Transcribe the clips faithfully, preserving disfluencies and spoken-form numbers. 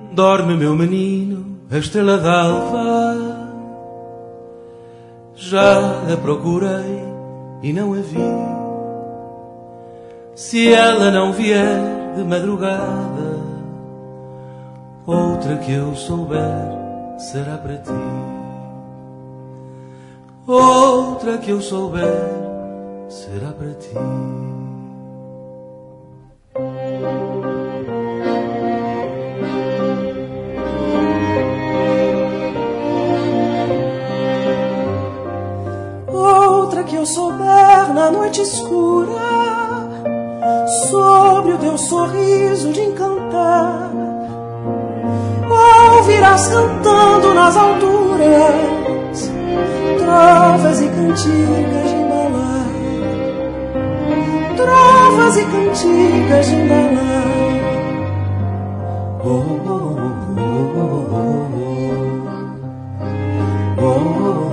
Dorme, meu menino, a estrela d'alva. Já a procurei e não a vi. Se ela não vier de madrugada, outra que eu souber será para ti. Outra que eu souber será para ti. Outra que eu souber na noite escura, sobre o teu sorriso de encantar, ouvirás cantando nas alturas trovas e cantigas de embalar, trovas e cantigas de embalar. Oh, oh, oh, oh, oh, oh, oh, oh.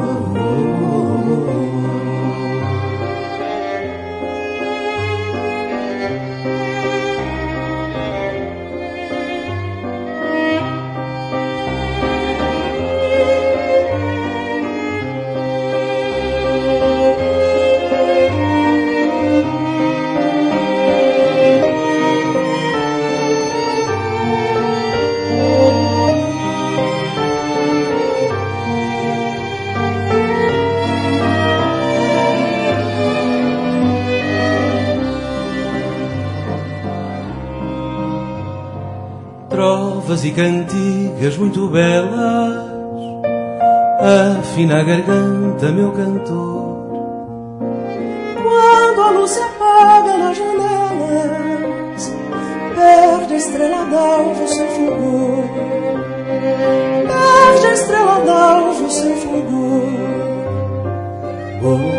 Trovas e cantigas muito belas, afina a garganta, meu cantor. Quando a luz se apaga nas janelas, perde a estrela d'alva o seu fulgor, perde a estrela d'alva o seu fulgor. Oh, oh,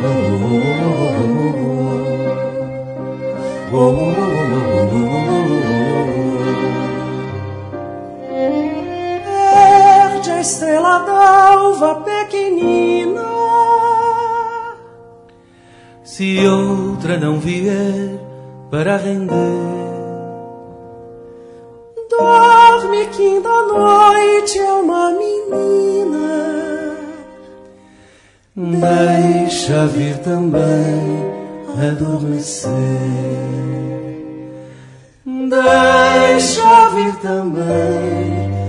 oh, oh, oh, oh, oh, oh, oh. Estrela d'alva pequenina, se outra não vier para render. Dorme que ainda a noite é uma menina, deixa vir também adormecer. Deixa vir também